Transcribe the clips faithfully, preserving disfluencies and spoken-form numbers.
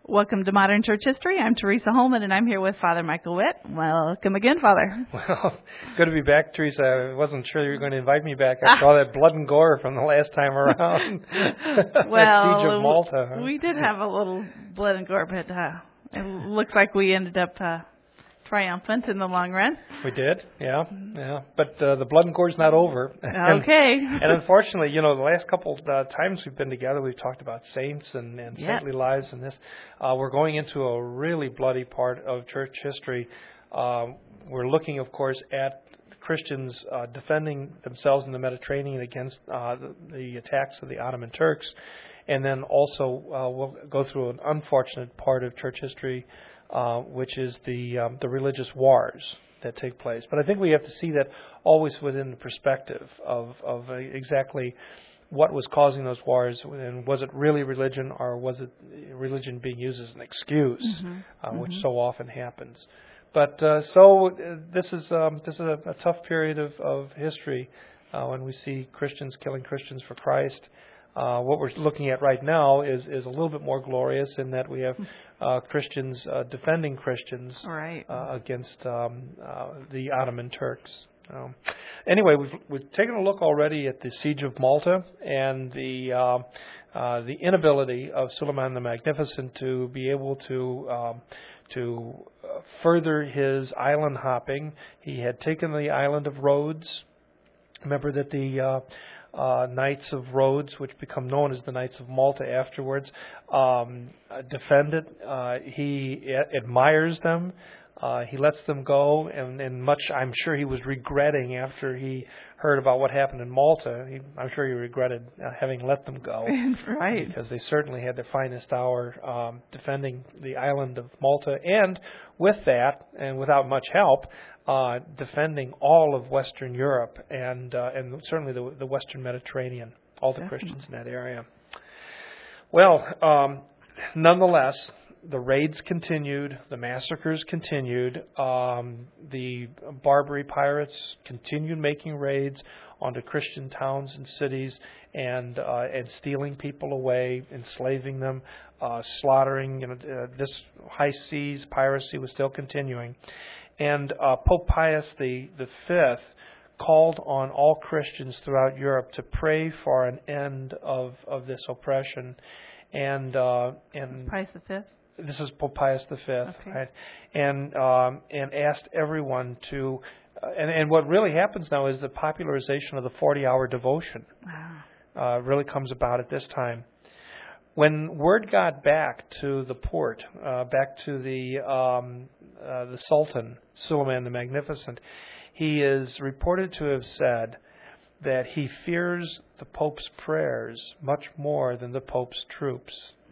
Welcome to Modern Church History. I'm Teresa Holman, and I'm here with Father Michael Witt. Welcome again, Father. Well, good to be back, Teresa. I wasn't sure you were going to invite me back after all that blood and gore from the last time around. Well, the Siege of Malta. Huh? We did have a little blood and gore, but uh, it looks like we ended up uh, triumphant in the long run. We did, yeah, yeah. But uh, the blood and gore is not over. and, Okay. and unfortunately, you know, the last couple uh, times we've been together, we've talked about saints and, and yep. saintly lives and this. Uh, we're going into a really bloody part of church history. Uh, we're looking, of course, at Christians uh, defending themselves in the Mediterranean against uh, the, the attacks of the Ottoman Turks. And then also uh, we'll go through an unfortunate part of church history, Uh, which is the um, the religious wars that take place. But I think we have to see that always within the perspective of, of uh, exactly what was causing those wars, and was it really religion, or was it religion being used as an excuse, mm-hmm. Uh, mm-hmm. which so often happens. But uh, so uh, this is um, this is a, a tough period of, of history uh, when we see Christians killing Christians for Christ. Uh, what we're looking at right now is, is a little bit more glorious in that we have uh, Christians uh, defending Christians right. uh, against um, uh, the Ottoman Turks. Um, anyway, we've, we've taken a look already at the Siege of Malta and the uh, uh, the inability of Suleiman the Magnificent to be able to um, to uh, further his island hopping. He had taken the island of Rhodes. Remember that the uh, Uh, Knights of Rhodes, which become known as the Knights of Malta afterwards, um, uh, defend it. Uh, he a- admires them. Uh, he lets them go, and, and much I'm sure he was regretting after he heard about what happened in Malta. He, I'm sure he regretted uh, having let them go. Right. Because they certainly had their finest hour um, defending the island of Malta, and with that, and without much help, Uh, defending all of Western Europe and uh, and certainly the, the Western Mediterranean, all the Definitely. Christians in that area. Well, um, nonetheless, the raids continued, the massacres continued, um, the Barbary pirates continued making raids onto Christian towns and cities and uh, and stealing people away, enslaving them, uh, slaughtering. You know, uh, this high seas piracy was still continuing. And uh, Pope Pius the, the Fifth called on all Christians throughout Europe to pray for an end of, of this oppression. And uh, and Pius the Fifth. This is Pope Pius the Fifth, okay. right? And um, and asked everyone to. Uh, and and what really happens now is the popularization of the forty-hour devotion. Wow. Uh, really comes about at this time. When word got back to the port, uh, back to the um, uh, the Sultan, Suleiman the Magnificent, he is reported to have said that he fears the Pope's prayers much more than the Pope's troops.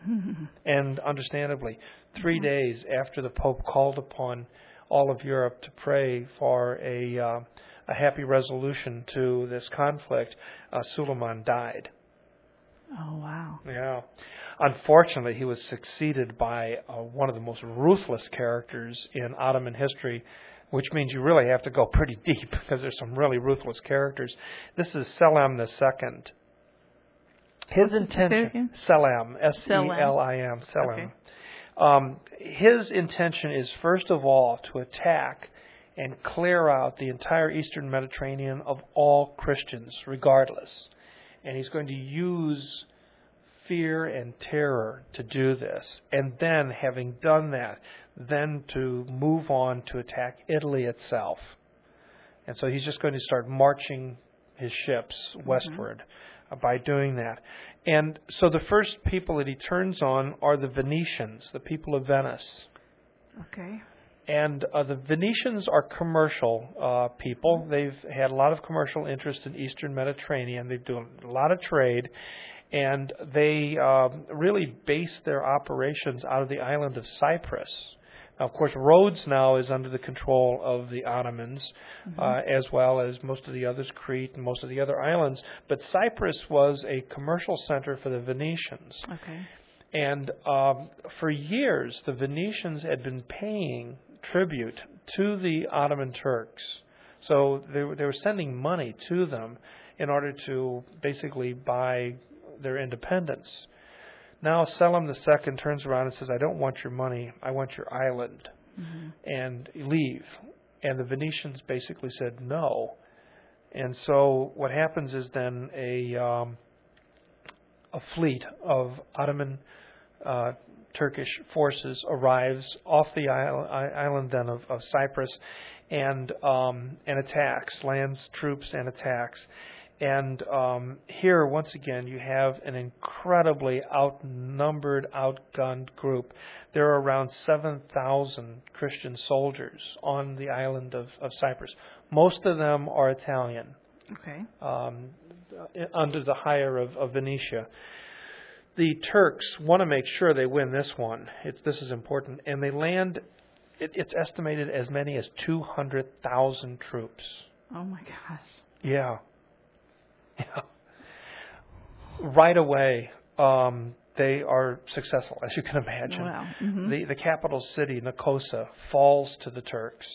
And understandably, three mm-hmm. days after the Pope called upon all of Europe to pray for a uh, a happy resolution to this conflict, uh, Suleiman died. Oh, wow. Yeah. Unfortunately, he was succeeded by uh, one of the most ruthless characters in Ottoman history, which means you really have to go pretty deep because there's some really ruthless characters. This is Selim the Second. His intention, Selim, S E L I M, Selim. Okay. Um, his intention is, first of all, to attack and clear out the entire Eastern Mediterranean of all Christians, regardless. And he's going to use fear and terror to do this. And then, having done that, then to move on to attack Italy itself. And so he's just going to start marching his ships westward mm-hmm. by doing that. And so the first people that he turns on are the Venetians, the people of Venice. Okay. And uh, the Venetians are commercial uh, people. They've had a lot of commercial interest in Eastern Mediterranean. They do a lot of trade. And they uh, really base their operations out of the island of Cyprus. Now, of course, Rhodes now is under the control of the Ottomans, mm-hmm. uh, as well as most of the others, Crete and most of the other islands. But Cyprus was a commercial center for the Venetians. Okay. And um, for years, the Venetians had been paying tribute to the Ottoman Turks. So they, they were sending money to them in order to basically buy their independence. Now Selim the Second turns around and says, I don't want your money, I want your island, Mhm. and leave. And the Venetians basically said no. And so what happens is then a um, a fleet of Ottoman uh, Turkish forces arrives off the island, island then of, of Cyprus, and um, and attacks, lands troops and attacks. And um, here, once again, you have an incredibly outnumbered, outgunned group. There are around seven thousand Christian soldiers on the island of, of Cyprus. Most of them are Italian, Okay. um, under the hire of, of Venetia. The Turks want to make sure they win this one. It's, this is important. And they land, it, it's estimated as many as two hundred thousand troops. Oh my gosh. Yeah. Yeah. Right away, um, they are successful, as you can imagine. Wow. Mhm. The the capital city, Nicosia, falls to the Turks.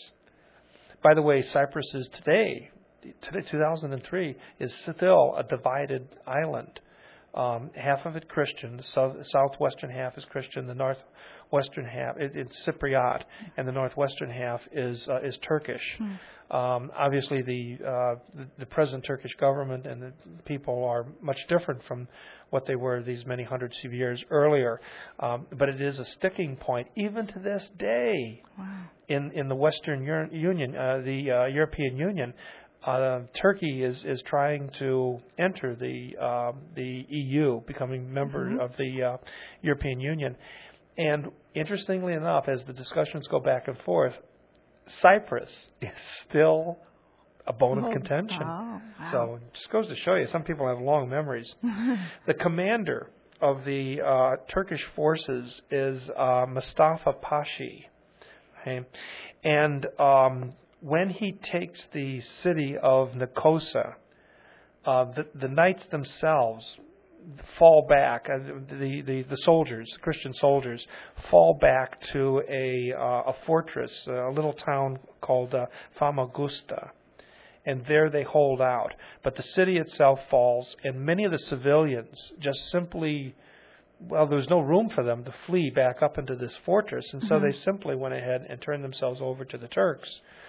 By the way, Cyprus is today, today two thousand three, is still a divided island. Um, half of it Christian, the south, southwestern half is Christian, the northwestern half it, it's Cypriot, and the northwestern half is uh, is Turkish. Hmm. Um, obviously, the, uh, the the present Turkish government and the people are much different from what they were these many hundreds of years earlier. Um, but it is a sticking point, even to this day, Wow. in in the Western Eur- Union, uh, the uh, European Union. Uh, Turkey is, is trying to enter the uh, the E U, becoming member Mhm. of the uh, European Union. And interestingly enough, as the discussions go back and forth, Cyprus is still a bone Oh, of contention. Oh, wow. So it just goes to show you, some people have long memories. The commander of the uh, Turkish forces is uh, Mustafa Pashi. Okay? And um, when he takes the city of Nicosia, uh, the, the knights themselves fall back. Uh, the, the the soldiers, Christian soldiers, fall back to a uh, a fortress, a little town called uh, Famagusta, and there they hold out. But the city itself falls, and many of the civilians just simply, well, there was no room for them to flee back up into this fortress, and so Mhm. they simply went ahead and turned themselves over to the Turks.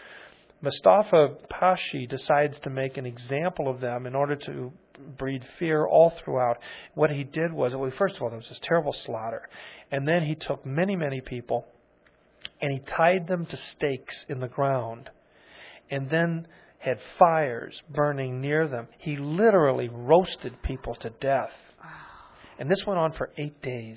Mustafa Pashi decides to make an example of them in order to breed fear all throughout. What he did was, well, first of all, there was this terrible slaughter. And then he took many, many people and he tied them to stakes in the ground and then had fires burning near them. He literally roasted people to death. And this went on for eight days.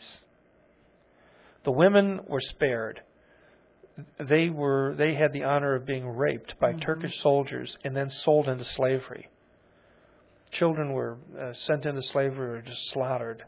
The women were spared. They were they had the honor of being raped by Mhm. Turkish soldiers and then sold into slavery. Children were uh, sent into slavery or just slaughtered.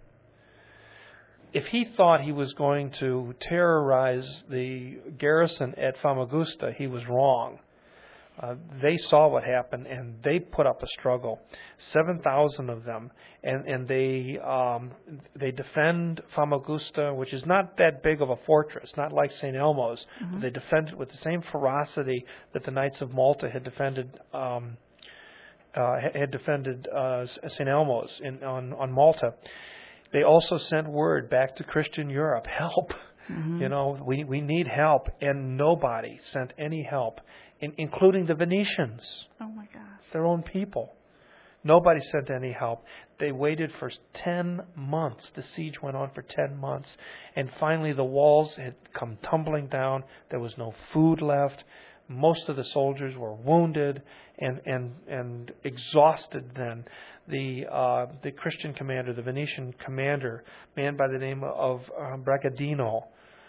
If he thought he was going to terrorize the garrison at Famagusta, he was wrong. Uh, they saw what happened and they put up a struggle. Seven thousand of them, and and they um, they defend Famagusta, which is not that big of a fortress, not like Saint Elmo's. Mhm. But they defend it with the same ferocity that the Knights of Malta had defended um, uh, had defended uh, Saint Elmo's in on on Malta. They also sent word back to Christian Europe, help. Mhm. You know, we we need help, and nobody sent any help. In, including the Venetians, Oh my gosh. their own people. Nobody sent any help. They waited for ten months. The siege went on for ten months. And finally the walls had come tumbling down. There was no food left. Most of the soldiers were wounded and, and, and exhausted then. The, uh, the Christian commander, the Venetian commander, a man by the name of uh, Bragadino,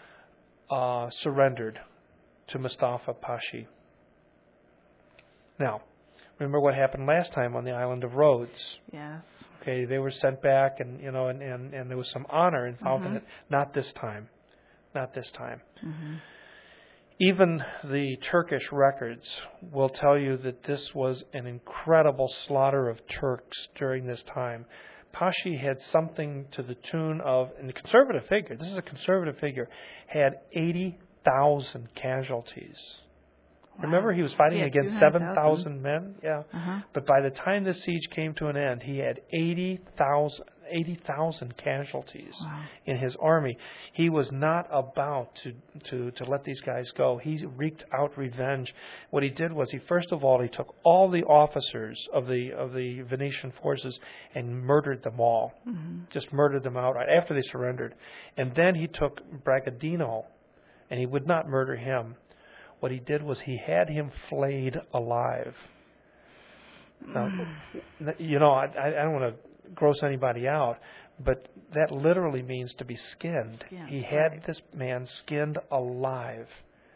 uh, surrendered to Mustafa Pashi. Now, remember what happened last time on the island of Rhodes. Yes. Okay, they were sent back, and you know, and, and, and there was some honor involved in Mhm. it. Not this time. Not this time. Mhm. Even the Turkish records will tell you that this was an incredible slaughter of Turks during this time. Pashi had something to the tune of, and the conservative figure, this is a conservative figure, had eighty thousand casualties. Wow. Remember, he was fighting Yeah, against two hundred seven thousand. thousand men? Yeah. Uh-huh. But by the time the siege came to an end, he had eighty thousand, eighty thousand casualties Wow. in his army. He was not about to, to, to let these guys go. He wreaked out revenge. What he did was, he first of all, he took all the officers of the of the Venetian forces and murdered them all. Mm-hmm. Just murdered them outright after they surrendered. And then he took Bragadino, and he would not murder him. What he did was, he had him flayed alive. Now, you know, I, I don't want to gross anybody out, but that literally means to be skinned. Skinned, he had right. this man skinned alive.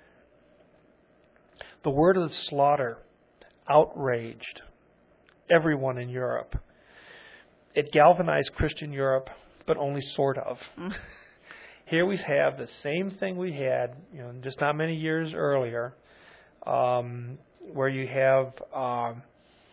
The word of the slaughter outraged everyone in Europe. It galvanized Christian Europe, but only sort of. Mm. Here we have the same thing we had, you know, just not many years earlier, um, where you have um,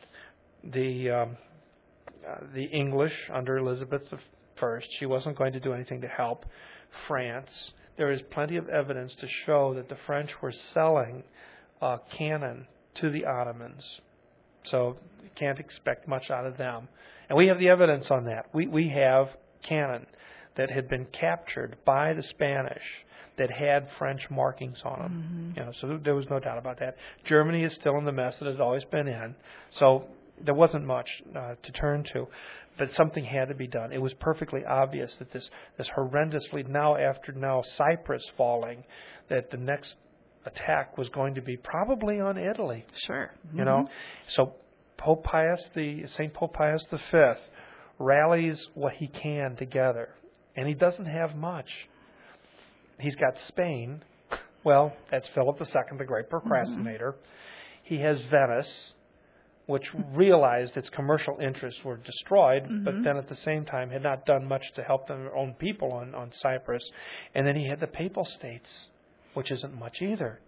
the um, uh, the English under Elizabeth the First. She wasn't going to do anything to help France. There is plenty of evidence to show that the French were selling uh, cannon to the Ottomans. So you can't expect much out of them. And we have the evidence on that. We we have cannon that had been captured by the Spanish that had French markings on them. Mm-hmm. You know, so there was no doubt about that. Germany is still in the mess that it's always been in. So there wasn't much uh, to turn to, but something had to be done. It was perfectly obvious that this, this horrendously, now after now Cyprus falling, that the next attack was going to be probably on Italy. Sure. Mm-hmm. You know, so Pope Pius the Saint Pope Pius the Fifth rallies what he can together, and he doesn't have much. He's got Spain. Well, that's Philip the Second, the great procrastinator. Mm-hmm. He has Venice, which realized its commercial interests were destroyed, mm-hmm. but then at the same time had not done much to help their own people on, on Cyprus. And then he had the Papal States, which isn't much either.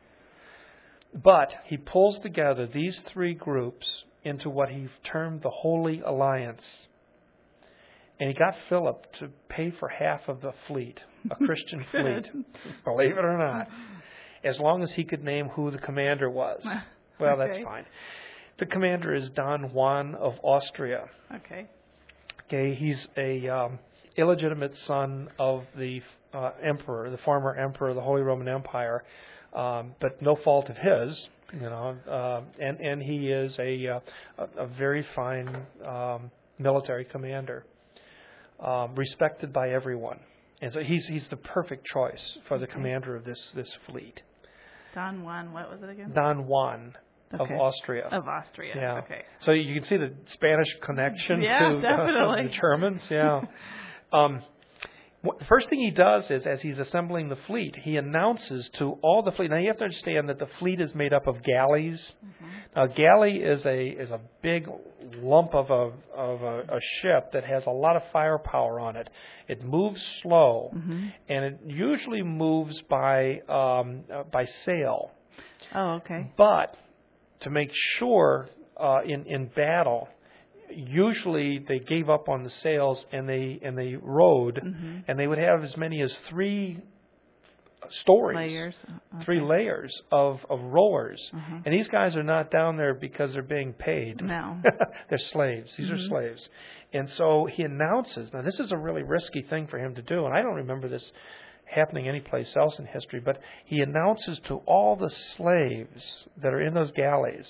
But he pulls together these three groups into what he termed the Holy Alliance. And he got Philip to pay for half of the fleet, a Christian fleet, believe it or not, as long as he could name who the commander was. Well, okay. That's fine. The commander is Don Juan of Austria. Okay. Okay, he's a um, illegitimate son of the uh, emperor, the former emperor of the Holy Roman Empire, um, but no fault of his. You know, uh, and and he is a uh, a, a very fine um, military commander, um, respected by everyone, and so he's he's the perfect choice for the okay. commander of this this fleet. Don Juan, what was it again? Don Juan. Okay. Of Austria. Of Austria, yeah. Okay. So you can see the Spanish connection yeah, to definitely. Uh, the Germans. Yeah. um, what, the first thing he does is, as he's assembling the fleet, he announces to all the fleet. Now you have to understand that the fleet is made up of galleys. Mm-hmm. Now, a galley is a is a big lump of a of a, a ship that has a lot of firepower on it. It moves slow, mm-hmm. and it usually moves by um, uh, by sail. Oh, okay. But to make sure uh, in in battle, usually they gave up on the sails and they and they rowed, mm-hmm. and they would have as many as three stories, layers, okay. three layers of of rowers. Uh-huh. And these guys are not down there because they're being paid. No, they're slaves. These mm-hmm. are slaves. And so he announces. Now this is a really risky thing for him to do, and I don't remember this happening anyplace else in history, but he announces to all the slaves that are in those galleys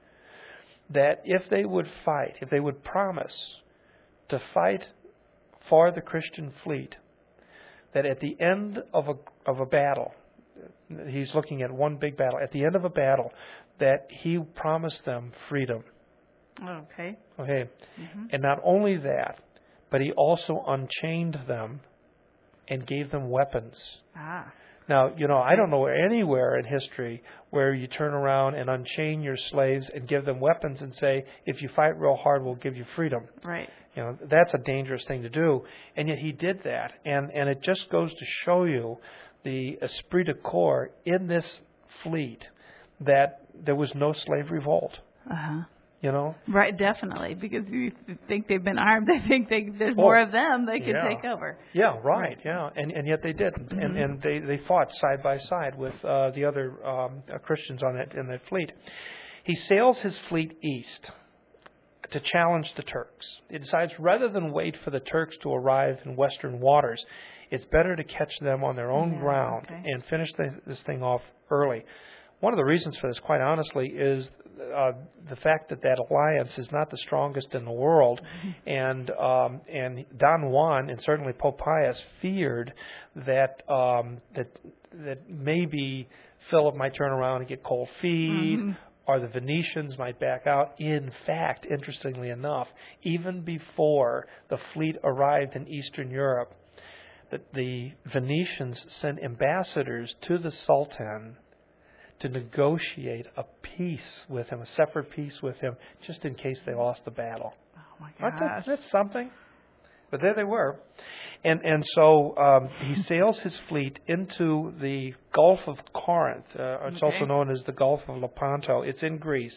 that if they would fight, if they would promise to fight for the Christian fleet, that at the end of a of a battle, he's looking at one big battle, at the end of a battle, that he promised them freedom. Okay. Okay. Mm-hmm. And not only that, but he also unchained them and gave them weapons. Ah. Now, you know, I don't know anywhere in history where you turn around and unchain your slaves and give them weapons and say, if you fight real hard, we'll give you freedom. Right. You know, that's a dangerous thing to do. And yet he did that. And, and it just goes to show you the esprit de corps in this fleet, that there was no slave revolt. Uh-huh. You know? Right, definitely, because you think they've been armed. They think they, there's more oh, of them they could yeah. take over. Yeah, right, right. yeah. And and yet they didn't. Mm-hmm. And and they, they fought side by side with uh, the other um, uh, Christians on that in that fleet. He sails his fleet east. to challenge the Turks. It decides rather than wait for the Turks to arrive in Western waters, it's better to catch them on their own Yeah, ground okay. and finish the, this thing off early. One of the reasons for this, quite honestly, is uh, the fact that that alliance is not the strongest in the world, mm-hmm. and um, and Don Juan and certainly Pope Pius feared that um, that that maybe Philip might turn around and get cold feet. Mm-hmm. Or the Venetians might back out. In fact, interestingly enough, even before the fleet arrived in Eastern Europe, the, the Venetians sent ambassadors to the Sultan to negotiate a peace with him, a separate peace with him, just in case they lost the battle. Oh my Aren't gosh. that, that's something? But there they were. And and so um, he sails his fleet into the Gulf of Corinth. Uh, it's Okay. also known as the Gulf of Lepanto. It's in Greece.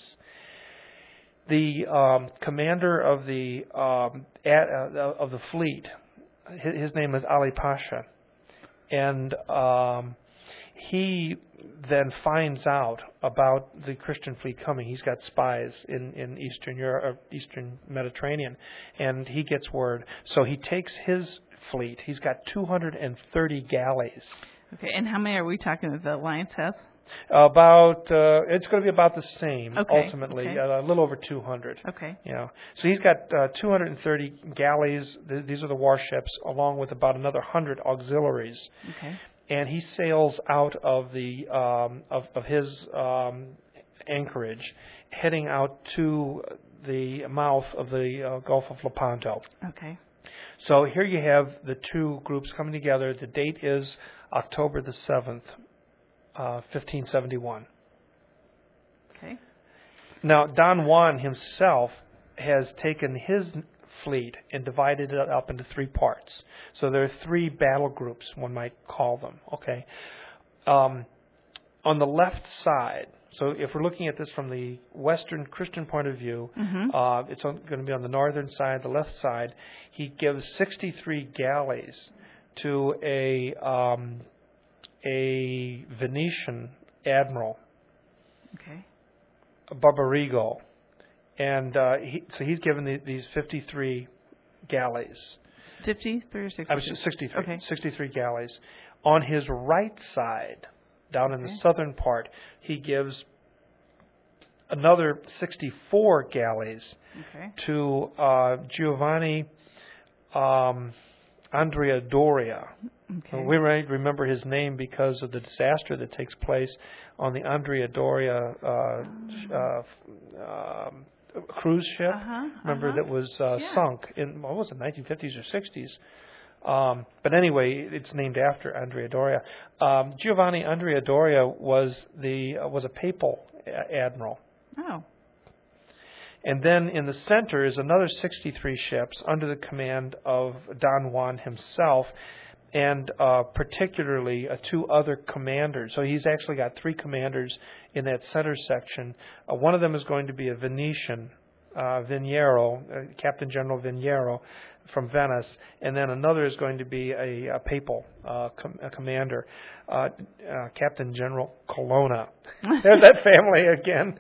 The um, commander of the um, at, uh, of the fleet, his, his name is Ali Pasha, and um, he then finds out about the Christian fleet coming. He's got spies in, in Eastern Europe, or Eastern Mediterranean, and he gets word. So he takes his fleet. He's got two hundred thirty galleys. Okay, and how many are we talking that the Alliance has? About uh, it's going to be about the same Okay, ultimately, okay. uh, a little over two hundred. Okay. Yeah. So he's got uh, two hundred thirty galleys. Th- these are the warships, along with about another one hundred auxiliaries. Okay. And he sails out of the um, of, of his um, anchorage, heading out to the mouth of the uh, Gulf of Lepanto. Okay. So here you have the two groups coming together. The date is October the seventh, uh, fifteen seventy-one. Okay. Now Don Juan himself has taken his fleet and divided it up into three parts. So there are three battle groups, one might call them. Okay. Um, on the left side, so if we're looking at this from the Western Christian point of view, mm-hmm. uh, it's on, going to be on the northern side, the left side. He gives sixty-three galleys to a um, a Venetian admiral, Okay. Barbarigo. And uh, he, so he's given the, these fifty-three galleys. fifty-three or sixty? I was sixty-three. Okay. sixty-three galleys. On his right side, down in Okay. the southern part, he gives another sixty-four galleys Okay. to uh, Giovanni um, Andrea Doria. Okay. We might remember his name because of the disaster that takes place on the Andrea Doria uh, uh, um, cruise ship. Uh-huh, Remember uh-huh. that was uh, Yeah. sunk in what was it, nineteen fifties or sixties? Um, but anyway, it's named after Andrea Doria. Um, Giovanni Andrea Doria was the uh, was a papal a- admiral. Oh. And then in the center is another sixty-three ships under the command of Don Juan himself, and uh, particularly uh, two other commanders. So he's actually got three commanders in that center section. Uh, one of them is going to be a Venetian, uh, Viniero, uh, Captain General Viniero from Venice, and then another is going to be a, a papal uh, com- a commander, uh, uh, Captain General Colonna. There's that family again.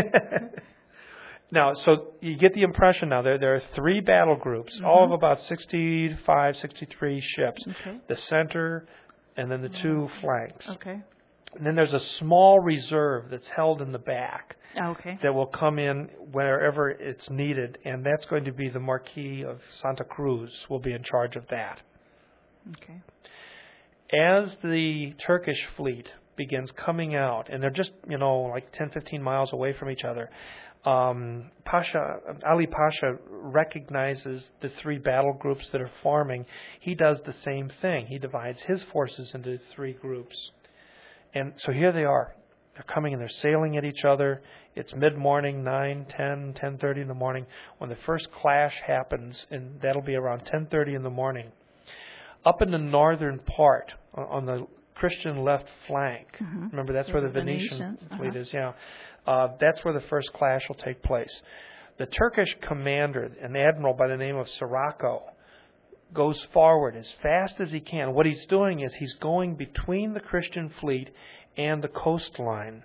Now, so you get the impression now, there, there are three battle groups, mm-hmm. all of about sixty-five, sixty-three ships. Okay. The center, and then the two flanks. Okay. And then there's a small reserve that's held in the back Okay. that will come in wherever it's needed, and that's going to be the Marquis of Santa Cruz will be in charge of that. Okay. As the Turkish fleet begins coming out, and they're just, you know, like ten, fifteen miles away from each other, Um, Pasha, Ali Pasha recognizes the three battle groups that are forming. He does the same thing. He divides his forces into three groups. And so here they are. They're coming and they're sailing at each other. It's mid-morning, nine, ten, ten thirty in the morning, when the first clash happens, and that'll be around ten thirty in the morning. Up in the northern part, on the Christian left flank, mm-hmm. remember that's so where the, the Venetian Venetians. fleet uh-huh. is, yeah. Uh, that's where the first clash will take place. The Turkish commander, an admiral by the name of Sirocco, goes forward as fast as he can. What he's doing is he's going between the Christian fleet and the coastline,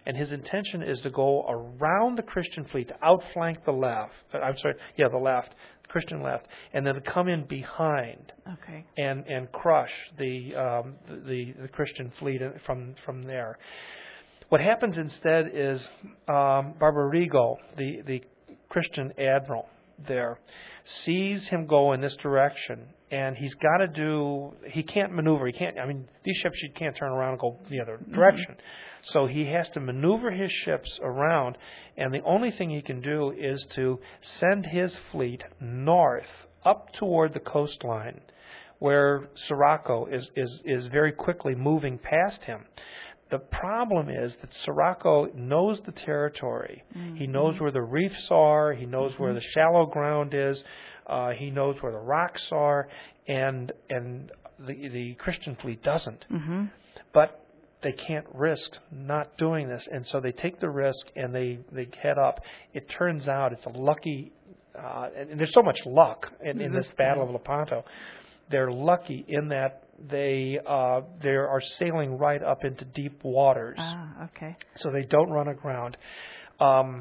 and his intention is to go around the Christian fleet, to outflank the left. I'm sorry, yeah, the left, Christian left, and then to come in behind Okay. and and crush the um, the, the Christian fleet from from there. What happens instead is um, Barbarigo, the the Christian admiral there, sees him go in this direction, and he's got to do. He can't maneuver. He can't. I mean, these ships you can't turn around and go the other direction. Mm-hmm. So he has to maneuver his ships around, and the only thing he can do is to send his fleet north up toward the coastline, where Sirocco is is is very quickly moving past him. The problem is that Sirocco knows the territory. Mm-hmm. He knows where the reefs are. He knows mm-hmm. where the shallow ground is. Uh, he knows where the rocks are, and and the the Christian fleet doesn't. Mm-hmm. But they can't risk not doing this, and so they take the risk and they, they head up. It turns out it's a lucky, uh, and there's so much luck in, in this Battle of Lepanto. They're lucky in that they uh, they are sailing right up into deep waters. Ah, okay. So they don't run aground. Um,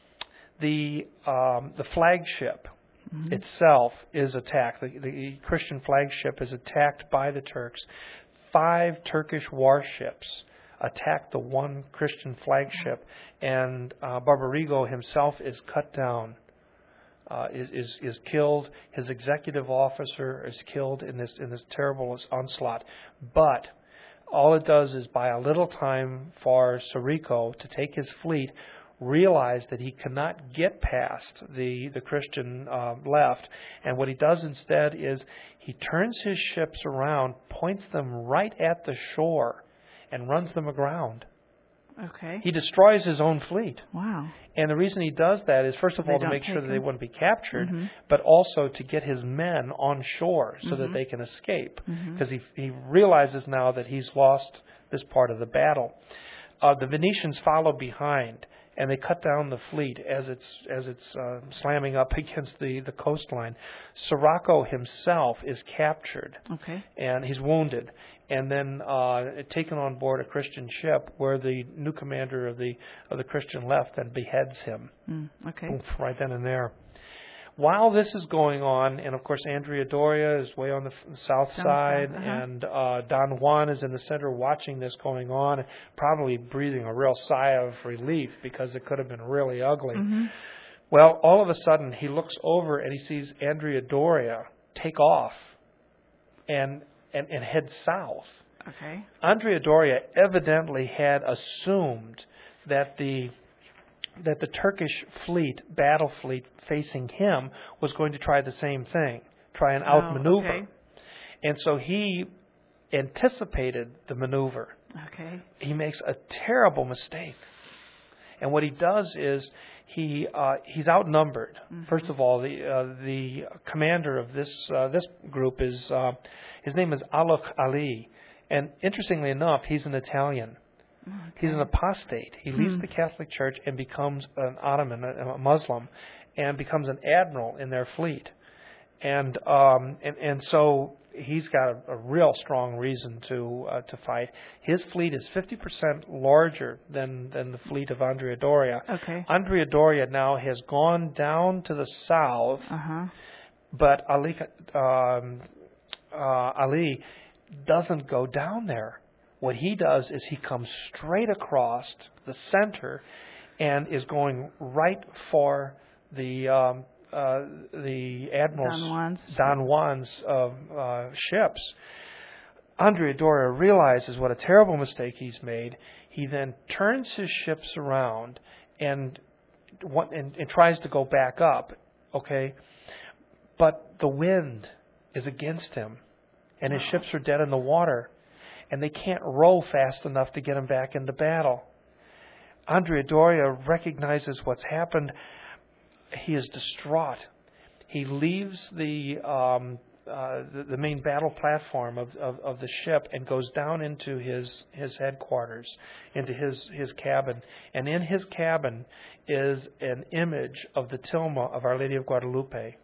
the um, the flagship mm-hmm. itself is attacked. The, the Christian flagship is attacked by the Turks. Five Turkish warships attack the one Christian flagship, and uh, Barbarigo himself is cut down. Uh, is, is is killed. His executive officer is killed in this in this terrible onslaught. But all it does is buy a little time for Sirocco to take his fleet, realize that he cannot get past the the Christian uh, left, and what he does instead is he turns his ships around, points them right at the shore, and runs them aground. Okay. He destroys his own fleet. Wow. And the reason he does that is, first of They all, to don't make sure take that they them. wouldn't be captured, Mm-hmm. but also to get his men on shore so Mm-hmm. that they can escape. Because Mm-hmm. he, he realizes now that he's lost this part of the battle. Uh, the Venetians follow behind, and they cut down the fleet as it's as it's uh, slamming up against the, the coastline. Sirocco himself is captured, Okay. and he's wounded, and then uh, taken on board a Christian ship, where the new commander of the of the Christian left then beheads him. Mm, okay. Oof, right then and there. While this is going on, and of course Andrea Doria is way on the f- south South side, side, uh-huh. and uh, Don Juan is in the center watching this going on, probably breathing a real sigh of relief because it could have been really ugly. Mm-hmm. Well, all of a sudden he looks over and he sees Andrea Doria take off and and, and head south. Okay. Andrea Doria evidently had assumed that the that the Turkish fleet, battle fleet facing him, was going to try the same thing, try and outmaneuver. Oh, okay. And so he anticipated the maneuver. Okay. He makes a terrible mistake. And what he does is he uh, he's outnumbered. Mm-hmm. First of all, the uh, the commander of this uh, this group is uh, his name is Alok Ali, and interestingly enough, he's an Italian. Okay. He's an apostate. He leaves Hmm. the Catholic Church and becomes an Ottoman, a, a Muslim, and becomes an admiral in their fleet. And um, and and so he's got a, a real strong reason to uh, to fight. His fleet is fifty percent larger than than the fleet of Andrea Doria. Okay. Andrea Doria now has gone down to the south, Uh-huh. but Ali um, uh, Ali doesn't go down there. What he does is he comes straight across the center and is going right for the um, uh, the admiral's Don Juan's. Don Juan's uh, uh, ships. Andrea Doria realizes what a terrible mistake he's made. He then turns his ships around and and, and tries to go back up. Okay, but the wind is against him, and his ships are dead in the water. And they can't row fast enough to get him back into battle. Andrea Doria recognizes what's happened. He is distraught. He leaves the um, uh, the, the main battle platform of, of, of the ship and goes down into his, his headquarters, into his, his cabin. And in his cabin is an image of the tilma of Our Lady of Guadalupe.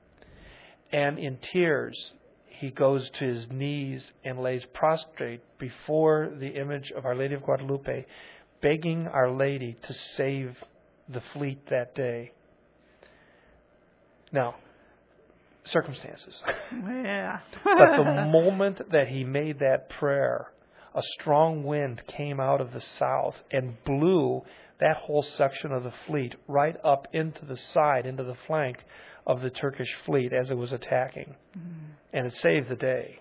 And in tears, he goes to his knees and lays prostrate before the image of Our Lady of Guadalupe begging Our Lady to save the fleet that day. Now, circumstances. Yeah. But the moment that he made that prayer, a strong wind came out of the south and blew that whole section of the fleet right up into the side, into the flank of the Turkish fleet as it was attacking. Mm. And it saved the day.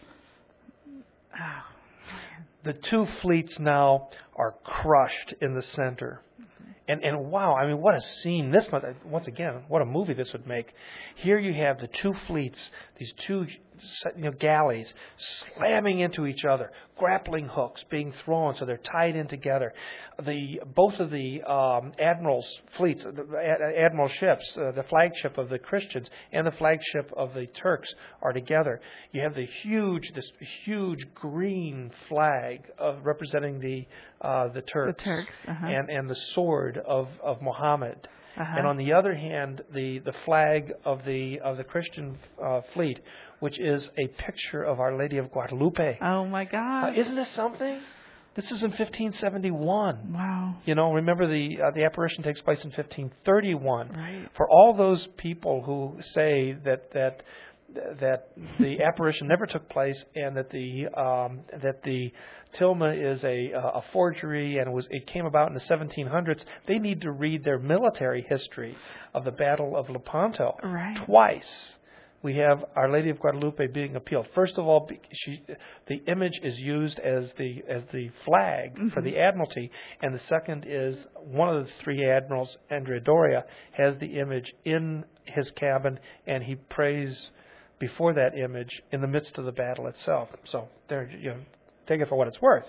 Oh. The two fleets now are crushed in the center. And and wow, I mean, what a scene. This, once again, what a movie this would make. Here you have the two fleets, these two you know, galleys slamming into each other, grappling hooks being thrown so they're tied in together. The both of the um, admirals' fleets, the admiral ships, uh, the flagship of the Christians and the flagship of the Turks are together. You have the huge, this huge green flag of representing the uh, the Turks, the Turks uh-huh. and and the sword of of Muhammad. Uh-huh. And on the other hand, the, the flag of the of the Christian uh, fleet, which is a picture of Our Lady of Guadalupe. Oh my God! Uh, isn't this something? This is in fifteen seventy-one. Wow. You know, remember the uh, the apparition takes place in fifteen thirty-one. Right. For all those people who say that that that the apparition never took place and that the um, that the tilma is a a forgery and it was it came about in the seventeen hundreds, they need to read their military history of the Battle of Lepanto. Right. Twice we have Our Lady of Guadalupe being appealed. First of all, she, the image is used as the as the flag mm-hmm. for the Admiralty, and the second is one of the three admirals, Andrea Doria, has the image in his cabin, and he prays before that image in the midst of the battle itself. So there, you know, take it for what it's worth.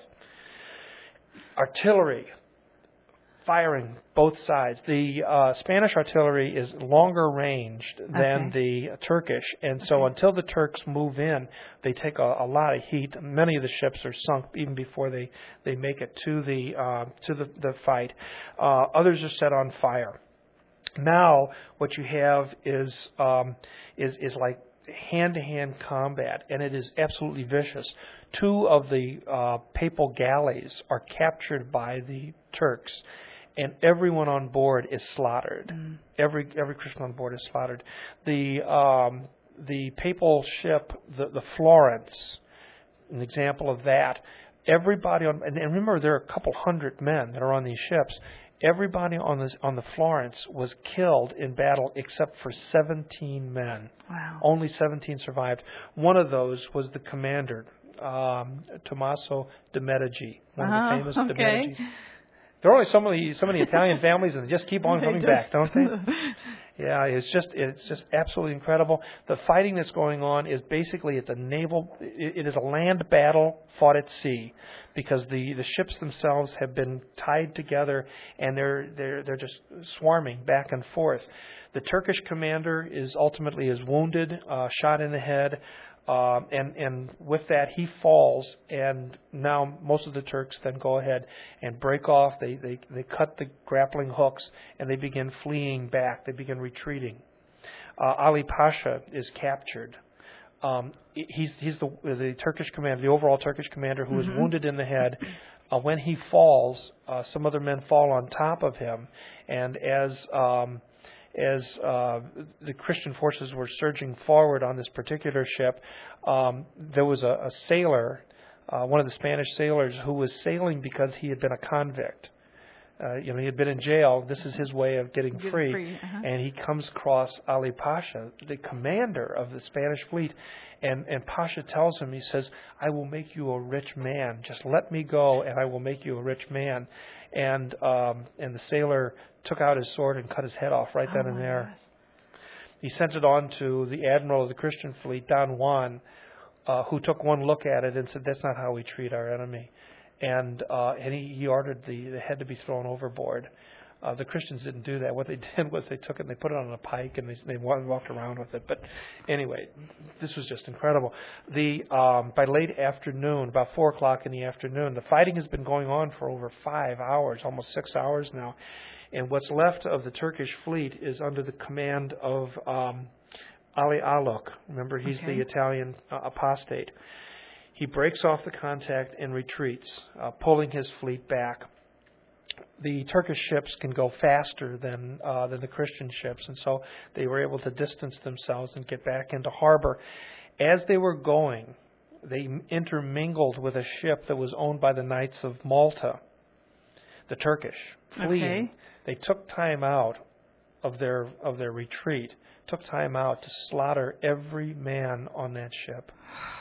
Artillery. Firing both sides. The uh, Spanish artillery is longer ranged than okay. the Turkish, and so okay. until the Turks move in, they take a, a lot of heat. Many of the ships are sunk even before they, they make it to the uh, to the, the fight. Uh, others are set on fire. Now, what you have is um, is is like hand-to-hand combat, and it is absolutely vicious. Two of the uh, papal galleys are captured by the Turks, and everyone on board is slaughtered. Mm. Every every Christian on board is slaughtered. The um, the papal ship, the, the Florence, an example of that. Everybody on, and remember, there are a couple hundred men that are on these ships. Everybody on this on the Florence was killed in battle except for seventeen men. Wow. Only seventeen survived. One of those was the commander, um, Tommaso de Medici, one uh-huh. of the famous okay. de Medici. There are only so many so many Italian families, and they just keep on coming back, don't they? Yeah, it's just it's just absolutely incredible. The fighting that's going on is basically it's a naval, it, it is a land battle fought at sea, because the, the ships themselves have been tied together and they're they're they're just swarming back and forth. The Turkish commander is ultimately is wounded, uh, shot in the head. Um, and, and with that, he falls, and now most of the Turks then go ahead and break off. They, they, they cut the grappling hooks, and they begin fleeing back. They begin retreating. Uh, Ali Pasha is captured. Um, he's he's the, the Turkish commander, the overall Turkish commander, who mm-hmm. is wounded in the head. Uh, when he falls, uh, some other men fall on top of him, and as um, as uh, the Christian forces were surging forward on this particular ship, um, there was a, a sailor, uh, one of the Spanish sailors, who was sailing because he had been a convict. Uh, you know, he had been in jail. This is his way of getting Get free. free. Uh-huh. And he comes across Ali Pasha, the commander of the Spanish fleet. And, and Pasha tells him, he says, "I will make you a rich man. Just let me go, and I will make you a rich man." And um, and the sailor took out his sword and cut his head off right then oh and there. God. He sent it on to the admiral of the Christian fleet, Don Juan, uh, who took one look at it and said, "That's not how we treat our enemy." And uh, and he, he ordered the, the head to be thrown overboard. Uh, the Christians didn't do that. What they did was they took it and they put it on a pike and they they walked around with it. But anyway, this was just incredible. The um, by late afternoon, about four o'clock in the afternoon, the fighting has been going on for over five hours, almost six hours now. And what's left of the Turkish fleet is under the command of um, Ali Alok. Remember, he's okay. the Italian uh, apostate. He breaks off the contact and retreats, uh, pulling his fleet back. the Turkish ships can go faster than uh, than the Christian ships, and so they were able to distance themselves and get back into harbor. As they were going, they intermingled with a ship that was owned by the Knights of Malta, the Turkish, fleeing. Okay. They took time out of their of their retreat, took time out to slaughter every man on that ship.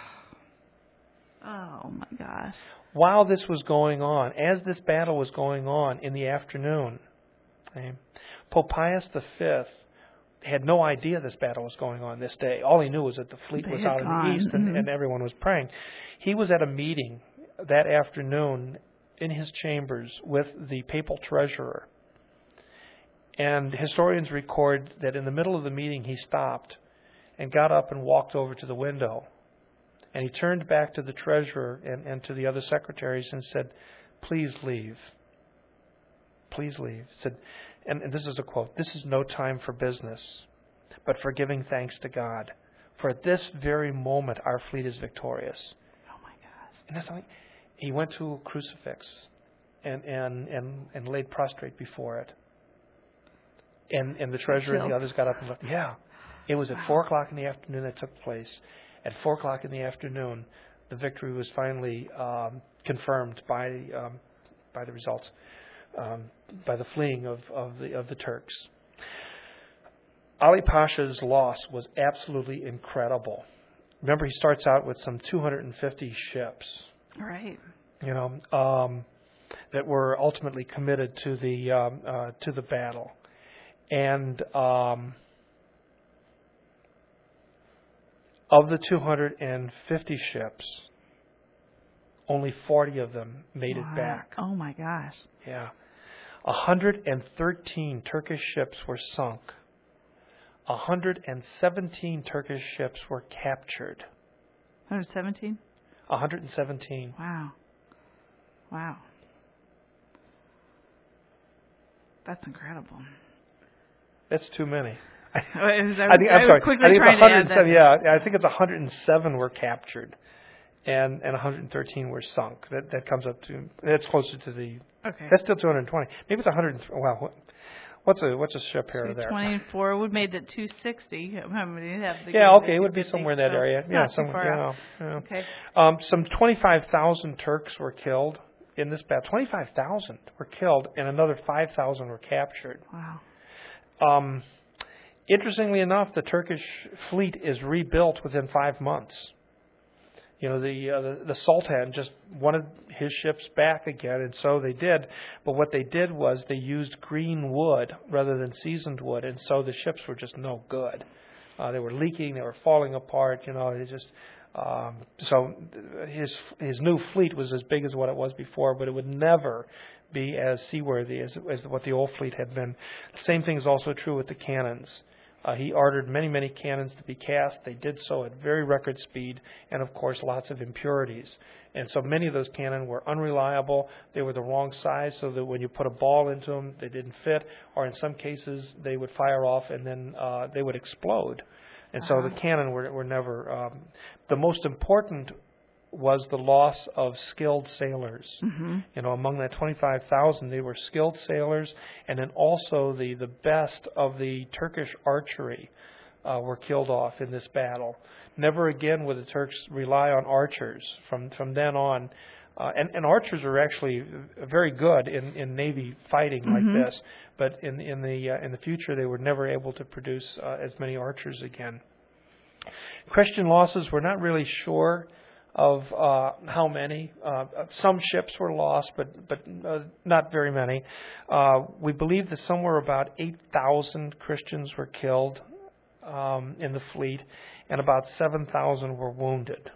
Oh my gosh. While this was going on, as this battle was going on in the afternoon, okay, Pope Pius the Fifth had no idea this battle was going on this day. All he knew was that the fleet They was had out in gone. the east and, Mhm. and everyone was praying. He was at a meeting that afternoon in his chambers with the papal treasurer. And historians record that in the middle of the meeting he stopped and got up and walked over to the window. And he turned back to the treasurer and, and to the other secretaries and said, "Please leave. Please leave." He said, and, and this is a quote, "This is no time for business, but for giving thanks to God. For at this very moment our fleet is victorious." Oh my gosh. And that's something. He went to a crucifix and, and, and, and laid prostrate before it. And, and the treasurer and the others got up and left. Yeah. It was at four o'clock in the afternoon that took place. At four o'clock in the afternoon, the victory was finally um, confirmed by um, by the results, um, by the fleeing of, of the of the Turks. Ali Pasha's loss was absolutely incredible. Remember, he starts out with some two hundred fifty ships, Right. you know, um, that were ultimately committed to the um, uh, to the battle, and um, of the two hundred fifty ships, only forty of them made Wow. it back. Oh my gosh. Yeah. one hundred thirteen Turkish ships were sunk. one hundred seventeen Turkish ships were captured. one hundred seventeen? one hundred seventeen. Wow. Wow. That's incredible. That's too many. I was, I think, I I'm was sorry. quickly I think trying it's to add that. one hundred seven. Yeah, I think it's one hundred seven were captured, and and one hundred thirteen were sunk. That that comes up to that's closer to the. Okay. That's still two hundred twenty. Maybe it's one hundred. Wow. What, what's a what's a ship here or there? twenty-four. We made it two sixty. How many have the Yeah. Okay. It would be fifty, somewhere in that so area. Yeah. not too Somewhere. far Yeah. out. yeah. Okay. Um, some twenty-five thousand Turks were killed in this battle. twenty-five thousand were killed, and another five thousand were captured. Wow. Um, interestingly enough, the Turkish fleet is rebuilt within five months. You know, the, uh, the the Sultan just wanted his ships back again, and so they did. But what they did was they used green wood rather than seasoned wood, and so the ships were just no good. Uh, they were leaking, they were falling apart. You know, they just um, so his his new fleet was as big as what it was before, but it would never be as seaworthy as, as what the old fleet had been. The same thing is also true with the cannons. Uh, he ordered many, many cannons to be cast. They did so at very record speed, and of course lots of impurities. And so many of those cannon were unreliable. They were the wrong size, so that when you put a ball into them, they didn't fit, or in some cases they would fire off and then uh, they would explode. And so Uh-huh. the cannon were, were never... Um, the most important was the loss of skilled sailors. Mm-hmm. You know, among that twenty-five thousand, they were skilled sailors, and then also the, the best of the Turkish archery uh, were killed off in this battle. Never again would the Turks rely on archers from, from then on. Uh, and, and archers are actually very good in, in Navy fighting Mm-hmm. like this, but in, in, the, uh, in the future they were never able to produce uh, as many archers again. Christian losses, we're not really sure of uh, how many. Uh, some ships were lost, but but uh, not very many. Uh, we believe that somewhere about eight thousand Christians were killed um, in the fleet, and about seven thousand were wounded.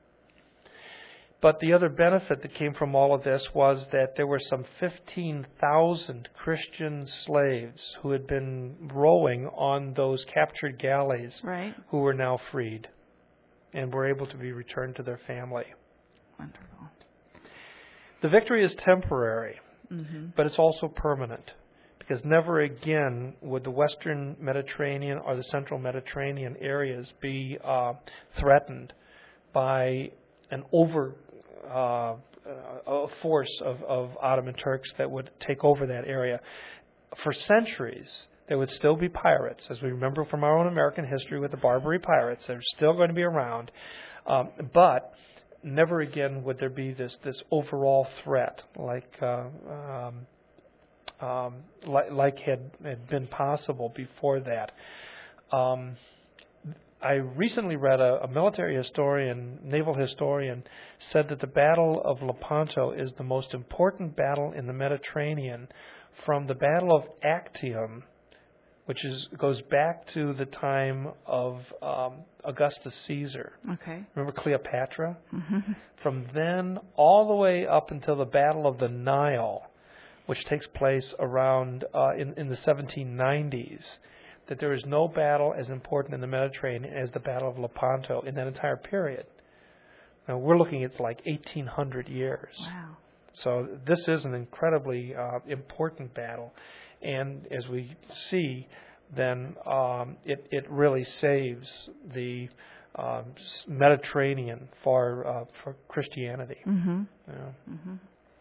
But the other benefit that came from all of this was that there were some fifteen thousand Christian slaves who had been rowing on those captured galleys, Right. who were now freed and were able to be returned to their family. Wonderful. The victory is temporary, Mm-hmm. but it's also permanent, because never again would the Western Mediterranean or the Central Mediterranean areas be uh, threatened by an over uh, uh, a force of, of Ottoman Turks that would take over that area. For centuries, there would still be pirates, as we remember from our own American history with the Barbary pirates. They're still going to be around, um, but never again would there be this this overall threat like uh, um, um, like, like had, had been possible before that. Um, I recently read a, a military historian, naval historian, said that the Battle of Lepanto is the most important battle in the Mediterranean from the Battle of Actium, which is goes back to the time of um, Augustus Caesar. Okay. Remember Cleopatra? Mm-hmm. From then all the way up until the Battle of the Nile, which takes place around uh, in, in the seventeen nineties, that there is no battle as important in the Mediterranean as the Battle of Lepanto in that entire period. Now, we're looking at like eighteen hundred years. Wow. So this is an incredibly uh, important battle. And as we see, then um, it, it really saves the um, Mediterranean for uh, for Christianity. Mm-hmm. Yeah. Mm-hmm.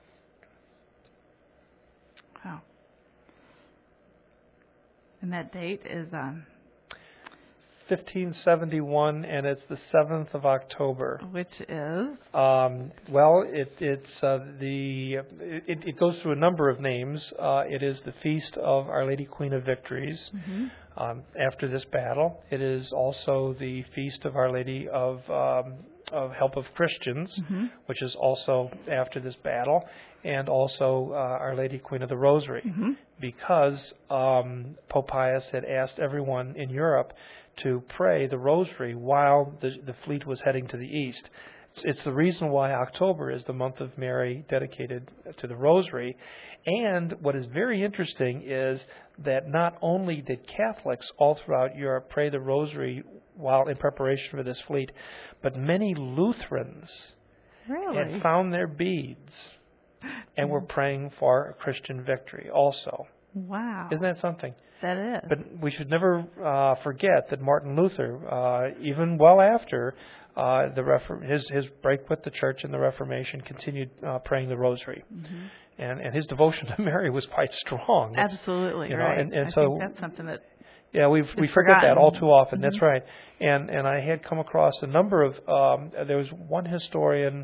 Wow. And that date is um, fifteen seventy-one, and it's the seventh of October. which is Um, well, it, it's uh, the it, it goes through a number of names. Uh, it is the feast of Our Lady Queen of Victories. mm-hmm. Um, after this battle, it is also the feast of Our Lady of um, of Help of Christians, Mm-hmm. which is also after this battle, and also uh, Our Lady Queen of the Rosary, Mm-hmm. because um, Pope Pius had asked everyone in Europe to pray the Rosary while the, the fleet was heading to the east. It's, it's the reason why October is the month of Mary dedicated to the Rosary. And what is very interesting is that not only did Catholics all throughout Europe pray the Rosary while in preparation for this fleet, but many Lutherans Really? had found their beads and were praying for a Christian victory also. Wow. Isn't that something? That is. But we should never uh, forget that Martin Luther, uh, even well after uh, the Refor- his his break with the Church and the Reformation, continued uh, praying the Rosary, mm-hmm. and and his devotion to Mary was quite strong. That's, Absolutely you know, right. and, and I so think that's something that yeah, we've we It's forget that forgotten. all too often. Mm-hmm. That's right. And and I had come across a number of um, there was one historian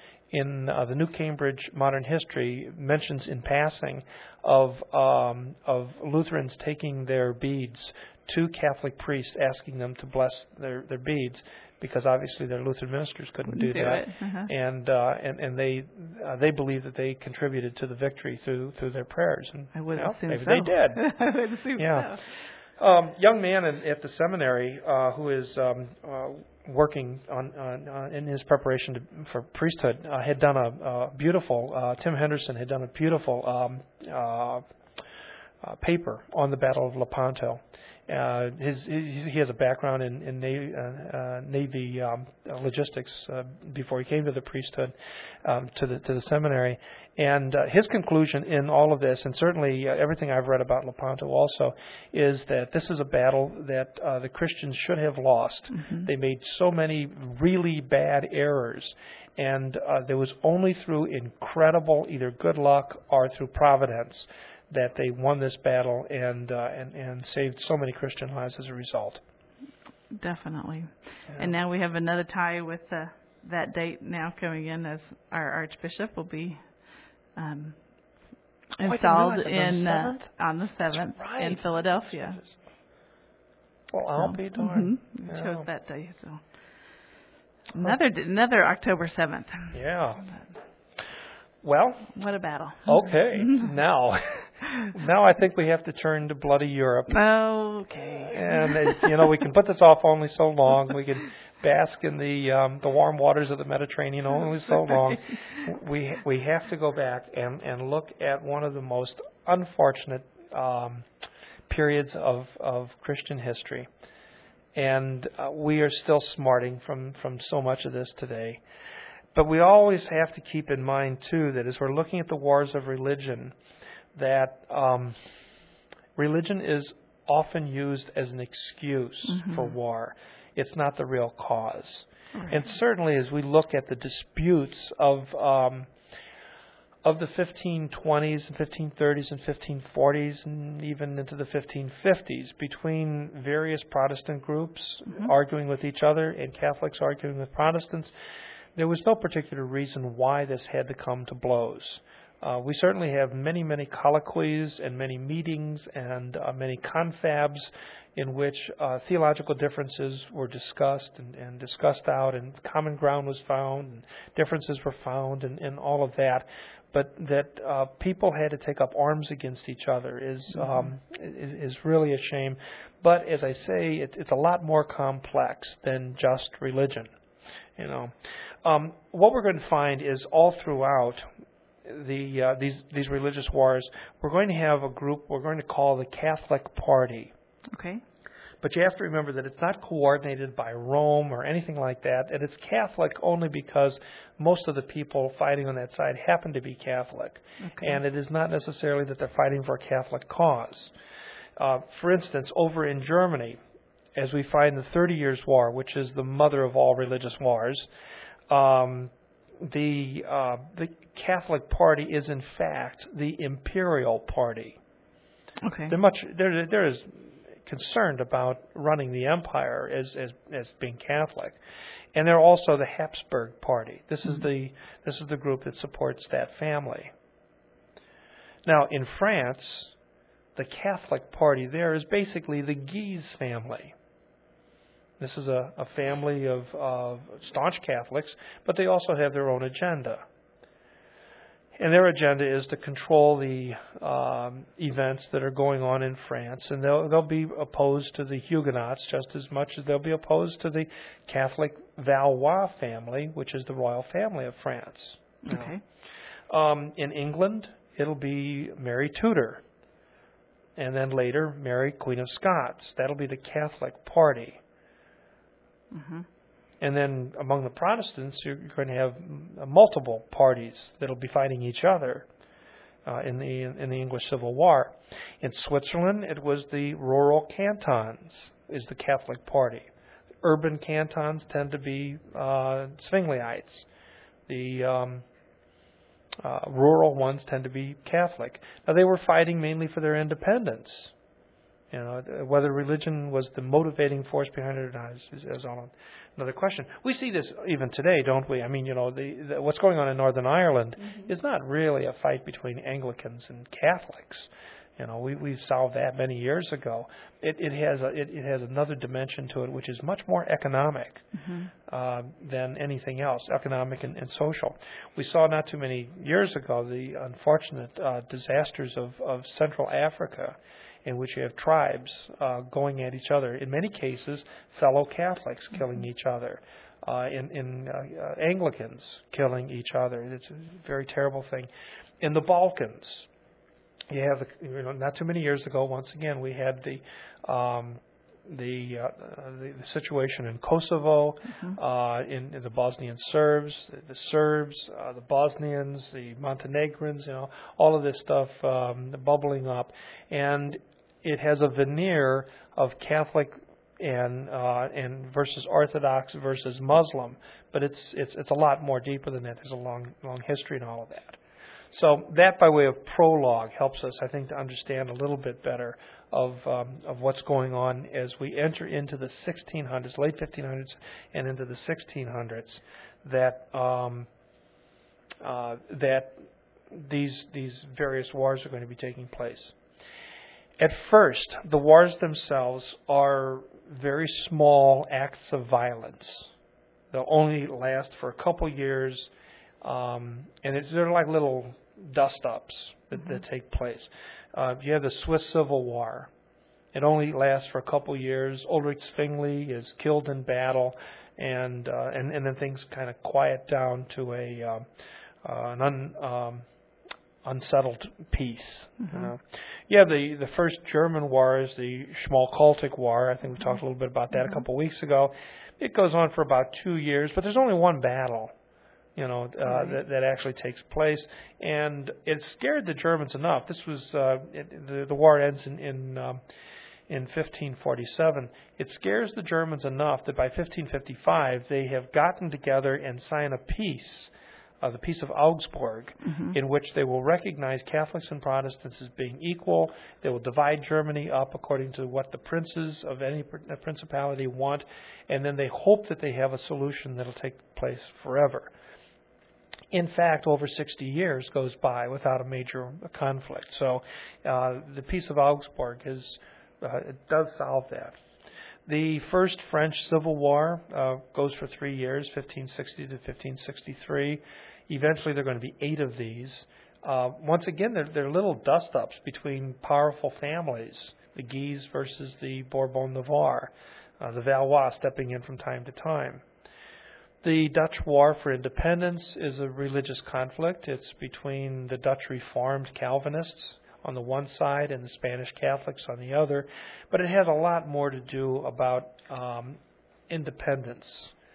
in uh, the New Cambridge Modern History mentions in passing of um, of Lutherans taking their beads to Catholic priests, asking them to bless their, their beads, because obviously their Lutheran ministers couldn't do, do that, it. Uh-huh. and uh, and and they uh, they believe that they contributed to the victory through through their prayers, and I would you know, assume maybe so. they did. I would assume Yeah. so. Um, young man in, at the seminary uh, who is um, uh, working on, on uh, in his preparation to, for priesthood uh, had done a, a beautiful. Uh, Tim Henderson had done a beautiful um, uh, uh, paper on the Battle of Lepanto. Uh, his, his he has a background in, in Navy, uh, uh, Navy um, logistics uh, before he came to the priesthood, um, to the to the seminary, and uh, his conclusion in all of this, and certainly uh, everything I've read about Lepanto also, is that this is a battle that uh, the Christians should have lost. Mm-hmm. They made so many really bad errors, and uh, there was only through incredible either good luck or through providence that they won this battle and uh, and and saved so many Christian lives as a result. Definitely. Yeah. And now we have another tie with uh, that date now coming in, as our Archbishop will be um, Oh, I didn't installed realize that. On in the uh, seventh? on the seventh right. in Philadelphia. Well, I'll So, be darned. mhm, Yeah. chose that day. So another another October seventh. Yeah. Well, What a battle. okay. now, now I think we have to turn to bloody Europe. Okay. And it's, you know, we can put this off only so long. We can bask in the um, the warm waters of the Mediterranean only so long. We we have to go back and, and look at one of the most unfortunate um, periods of, of Christian history. And uh, we are still smarting from, from so much of this today. But we always have to keep in mind, too, that as we're looking at the wars of religion, that um, religion is often used as an excuse mm-hmm. for war. It's not the real cause. Right. And certainly as we look at the disputes of um, of the fifteen twenties and fifteen thirties and fifteen forties and even into the fifteen fifties, between various Protestant groups mm-hmm. arguing with each other and Catholics arguing with Protestants, there was no particular reason why this had to come to blows. Uh, we certainly have many, many colloquies and many meetings and uh, many confabs in which uh, theological differences were discussed and, and discussed out, and common ground was found, and differences were found, and, and all of that. But that uh, people had to take up arms against each other is mm-hmm. um, is, is really a shame. But as I say, it, it's a lot more complex than just religion. You know, um, what we're going to find is all throughout the uh, these these religious wars, we're going to have a group we're going to call the Catholic Party. Okay. But you have to remember that it's not coordinated by Rome or anything like that, and it's Catholic only because most of the people fighting on that side happen to be Catholic. Okay. And it is not necessarily that they're fighting for a Catholic cause. Uh, for instance, over in Germany, as we find the Thirty Years' War, which is the mother of all religious wars, um, the uh, the Catholic Party is in fact the Imperial Party. Okay. They're much they're they're as concerned about running the empire as as as being Catholic, and they're also the Habsburg Party. This is the this is the group that supports that family. Now in France, the Catholic Party there is basically the Guise family. This is a, a family of, of staunch Catholics, but they also have their own agenda. And their agenda is to control the um, events that are going on in France, and they'll, they'll be opposed to the Huguenots just as much as they'll be opposed to the Catholic Valois family, which is the royal family of France. Okay. Um, in England, it'll be Mary Tudor, and then later Mary, Queen of Scots. That'll be the Catholic Party. Mm-hmm. And then among the Protestants, you're going to have multiple parties that'll be fighting each other uh, in the in the English Civil War. In Switzerland, it was the rural cantons is the Catholic Party. Urban cantons tend to be uh, Zwingliites. The um, uh, rural ones tend to be Catholic. Now, they were fighting mainly for their independence. You know, whether religion was the motivating force behind it or not is, is, is all another question. We see this even today, don't we? I mean, you know, the, the, what's going on in Northern Ireland mm-hmm. is not really a fight between Anglicans and Catholics. You know, we we've solved that many years ago. It it has a, it, it has another dimension to it, which is much more economic mm-hmm. uh, than anything else, economic and, and social. We saw not too many years ago the unfortunate uh, disasters of, of Central Africa, in which you have tribes uh, going at each other. In many cases, fellow Catholics killing mm-hmm. each other. Uh, in in uh, uh, Anglicans killing each other. It's a very terrible thing. In the Balkans, you have the, you know, not too many years ago. Once again, we had the um, the, uh, the the situation in Kosovo, mm-hmm. uh, in, in the Bosnian Serbs, the Serbs, uh, the Bosnians, the Montenegrins. You know, all of this stuff um, bubbling up, and it has a veneer of Catholic and uh, and versus Orthodox versus Muslim, but it's it's it's a lot more deeper than that. There's a long long history and all of that. So that, by way of prologue, helps us, I think, to understand a little bit better of um, of what's going on as we enter into the sixteen hundreds, late fifteen hundreds, and into the sixteen hundreds. That um, uh, that these these various wars are going to be taking place. At first, the wars themselves are very small acts of violence. They'll only last for a couple years, um, and it's, they're like little dust-ups that, mm-hmm. that take place. Uh, you have the Swiss Civil War. It only lasts for a couple years. Ulrich Zwingli is killed in battle, and uh, and, and then things kind of quiet down to a uh, uh, an un, um, unsettled peace. Mm-hmm. You know? Yeah, the the first German war is the Schmalkaldic War. I think we talked a little bit about that mm-hmm. a couple of weeks ago. It goes on for about two years, but there's only one battle, you know, uh, right. that that actually takes place, and it scared the Germans enough. This was uh, it, the the war ends in in, um, in fifteen forty-seven. It scares the Germans enough that by fifteen fifty-five they have gotten together and signed a peace uh, the Peace of Augsburg, Mhm. in which they will recognize Catholics and Protestants as being equal. They will divide Germany up according to what the princes of any pr- uh, principality want, and then they hope that they have a solution that will take place forever. In fact, over sixty years goes by without a major conflict. So uh, the Peace of Augsburg is, uh, it does solve that. The first French Civil War uh, goes for three years, fifteen sixty to fifteen sixty-three. Eventually, there are going to be eight of these. Uh, once again, they're, they're little dust-ups between powerful families, the Guise versus the Bourbon-Navarre, uh, the Valois stepping in from time to time. The Dutch War for Independence is a religious conflict. It's between the Dutch Reformed Calvinists on the one side and the Spanish Catholics on the other, but it has a lot more to do about um, independence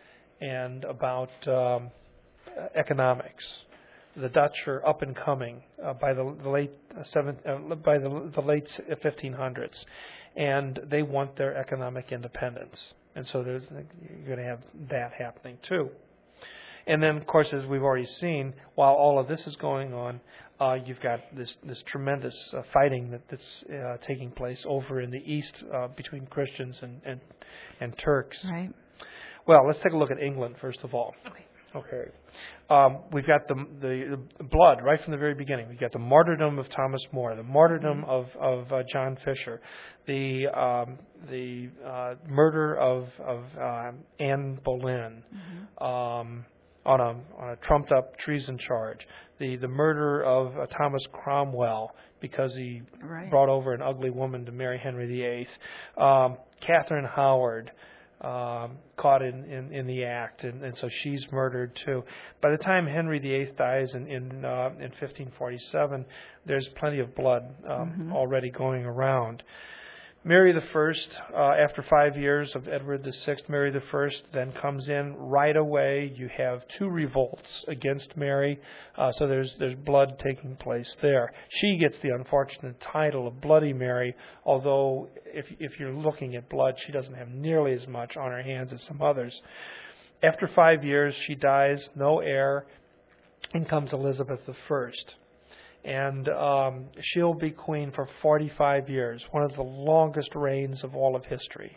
and about um, economics. The Dutch are up and coming uh, by the, the late uh, seven, uh, by the, the late fifteen hundreds, and they want their economic independence, and so there's, you're going to have that happening too. And then, of course, as we've already seen, while all of this is going on, uh, you've got this this tremendous uh, fighting that, that's uh, taking place over in the east uh, between Christians and, and and Turks. Right. Well, let's take a look at England first of all. Okay. Okay. Um, we've got the, the the blood right from the very beginning. We've got the martyrdom of Thomas More, the martyrdom of of uh, John Fisher, the um, the uh, murder of of uh, Anne Boleyn. Mm-hmm. Um, on a, on a trumped-up treason charge, the the murder of uh, Thomas Cromwell because he Right. brought over an ugly woman to marry Henry the Eighth, um, Catherine Howard um, caught in, in, in the act, and, and so she's murdered too. By the time Henry the Eighth dies in in, uh, in fifteen forty-seven, there's plenty of blood um, Mm-hmm. already going around. Mary the First, uh, after five years of Edward the Sixth, Mary the First then comes in right away. You have two revolts against Mary, uh, so there's there's blood taking place there. She gets the unfortunate title of Bloody Mary, although if if you're looking at blood, she doesn't have nearly as much on her hands as some others. After five years, she dies, no heir, in comes Elizabeth the First. And um, she'll be queen for forty-five years, one of the longest reigns of all of history.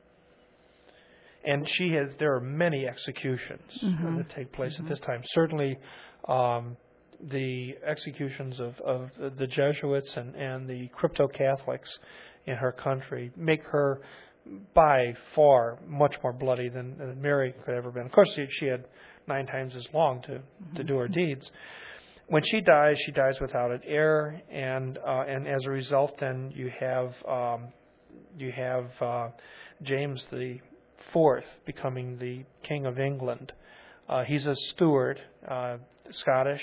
And she has, there are many executions mm-hmm. that take place mm-hmm. at this time. Certainly, um, the executions of, of the Jesuits and, and the crypto-Catholics in her country make her, by far, much more bloody than, than Mary could ever been. Of course, she, she had nine times as long to, mm-hmm. to do her deeds. When she dies, she dies without an heir, and uh, and as a result, then you have um, you have uh, James the Fourth becoming the King of England. Uh, he's a Stuart, uh, Scottish,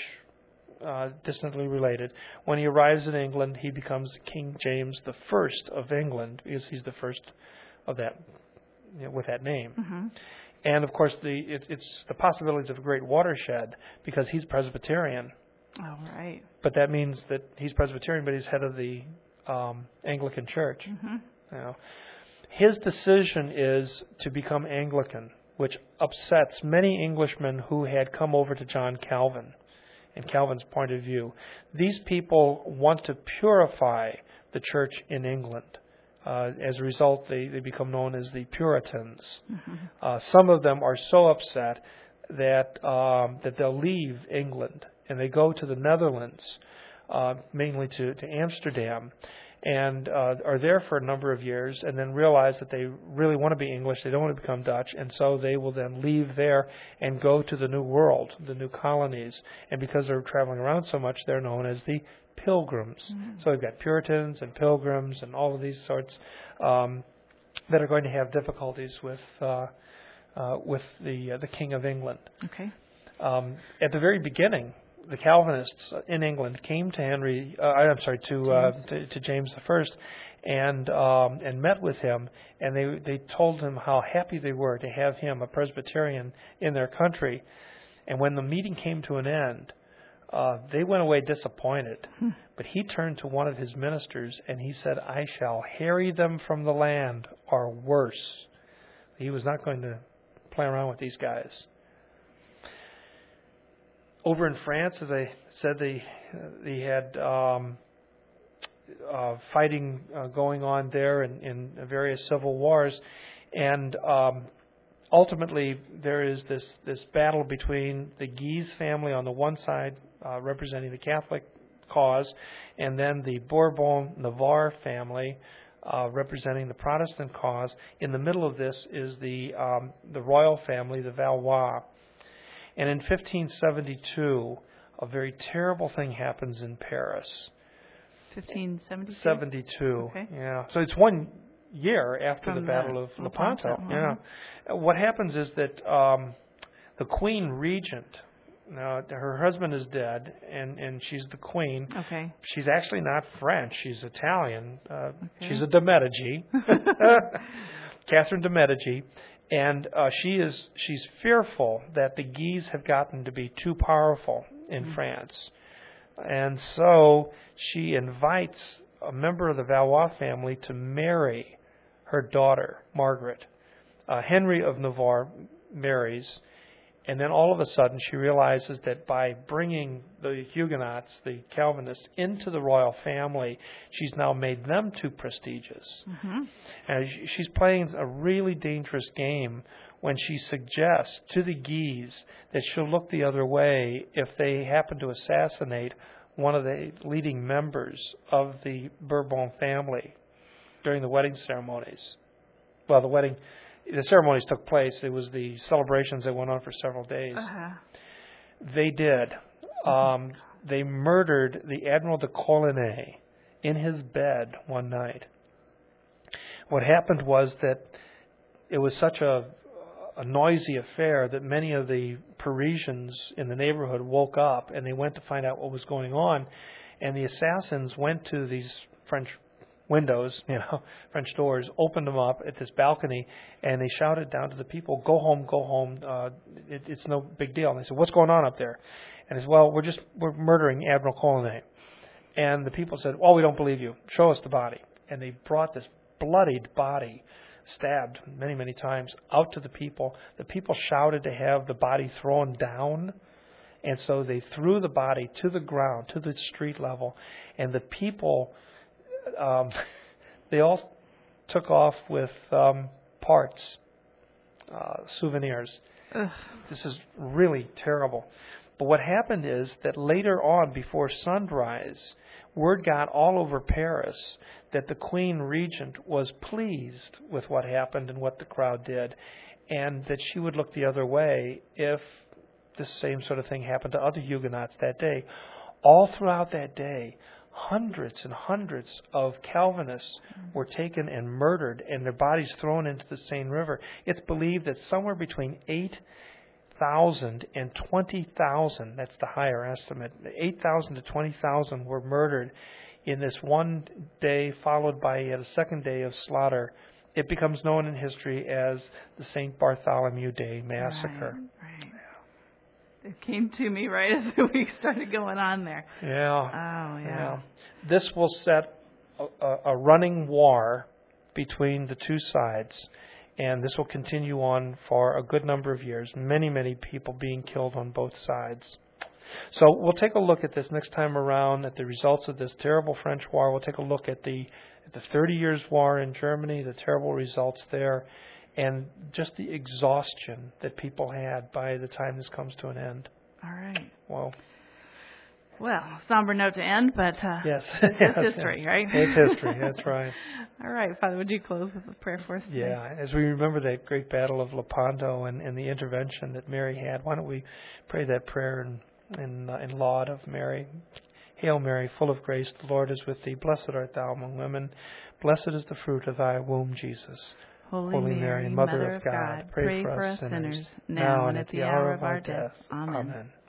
uh, distantly related. When he arrives in England, he becomes King James the First of England because he's the first of that you know, with that name. Mm-hmm. And of course, the it, it's the possibilities of a great watershed because he's Presbyterian. All right. But that means that he's Presbyterian, but he's head of the um, Anglican Church. Mm-hmm. You know, his decision is to become Anglican, which upsets many Englishmen who had come over to John Calvin and Calvin's point of view. These people want to purify the church in England. Uh, as a result, they, they become known as the Puritans. Mm-hmm. Uh, some of them are so upset that um, that they'll leave England and they go to the Netherlands, uh, mainly to, to Amsterdam, and uh, are there for a number of years, and then realize that they really want to be English, they don't want to become Dutch, and so they will then leave there and go to the New World, the new colonies. And because they're traveling around so much, they're known as the Pilgrims. Mm-hmm. So we've got Puritans and Pilgrims and all of these sorts um, that are going to have difficulties with uh, uh, with the uh, the King of England. Okay. Um, at the very beginning, the Calvinists in England came to Henry, uh, I'm sorry, to, uh, to to James the First, and um, and met with him, and they they told him how happy they were to have him, a Presbyterian, in their country. And when the meeting came to an end, uh, they went away disappointed. Hmm. But he turned to one of his ministers and he said, "I shall harry them from the land, or worse." He was not going to play around with these guys. over in France, as I said, they they had um, uh, fighting uh, going on there in, in various civil wars, and um, ultimately there is this this battle between the Guise family on the one side, uh, representing the Catholic cause, and then the Bourbon-Navarre family, uh, representing the Protestant cause. In the middle of this is the um, the royal family, the Valois. And in fifteen seventy-two, a very terrible thing happens in Paris. fifteen seventy-two? seventy-two, Okay. yeah. So it's one year after From the Battle of the Lepanto. Lepanto, Yeah. uh-huh. What happens is that um, the Queen Regent, now her husband is dead, and, and she's the Queen. Okay. She's actually not French. She's Italian. Uh, Okay. She's a de Medici, Catherine de Medici. And uh, she is she's fearful that the Guise have gotten to be too powerful in mm. France. And so she invites a member of the Valois family to marry her daughter, Margaret. Uh, Henry of Navarre marries, and then all of a sudden she realizes that by bringing the Huguenots, the Calvinists, into the royal family, she's now made them too prestigious. Mm-hmm. And she's playing a really dangerous game when she suggests to the Guise that she'll look the other way if they happen to assassinate one of the leading members of the Bourbon family during the wedding ceremonies. Well, the wedding, the ceremonies took place. It was the celebrations that went on for several days. Uh-huh. They did. Um, they murdered the Admiral de Coligny in his bed one night. What happened was that it was such a, a noisy affair that many of the Parisians in the neighborhood woke up and they went to find out what was going on. And the assassins went to these French windows, you know, French doors, opened them up at this balcony, and they shouted down to the people, "Go home, go home. Uh, it, it's no big deal." And they said, "What's going on up there?" And they said, "Well, we're just we're murdering Admiral Coligny." And the people said, "Well, we don't believe you. Show us the body." And they brought this bloodied body, stabbed many, many times, out to the people. The people shouted to have the body thrown down. And so they threw the body to the ground, to the street level. And the people, um, they all took off with um, parts, uh, souvenirs. Ugh. This is really terrible. But what happened is that later on, before sunrise, word got all over Paris that the Queen Regent was pleased with what happened and what the crowd did, and that she would look the other way if the same sort of thing happened to other Huguenots that day. All throughout that day, hundreds and hundreds of Calvinists were taken and murdered and their bodies thrown into the Seine River. It's believed that somewhere between eight thousand and twenty thousand, that's the higher estimate, eight thousand to twenty thousand were murdered in this one day, followed by yet a second day of slaughter. It becomes known in history as the Saint Bartholomew Day Massacre. Right, right. It came to me right as the week started going on there. Yeah. Oh, yeah. yeah. This will set a, a, a running war between the two sides, and this will continue on for a good number of years. Many, many people being killed on both sides. So we'll take a look at this next time around, at the results of this terrible French war. We'll take a look at the at the thirty years war in Germany, the terrible results there, and just the exhaustion that people had by the time this comes to an end. All right. Well, well, somber note to end, but uh, yes, it's yes, history, yes. right? It's history. That's right. All right, Father, would you close with a prayer for us today? Yeah, as we remember that great battle of Lepanto and, and the intervention that Mary had, why don't we pray that prayer in in, uh, in laud of Mary? Hail Mary, full of grace, the Lord is with thee. Blessed art thou among women. Blessed is the fruit of thy womb, Jesus. Holy, Holy Mary, Mother, Mother of God, God, pray, pray for us sinners, now and at the hour of our death. death. Amen. Amen.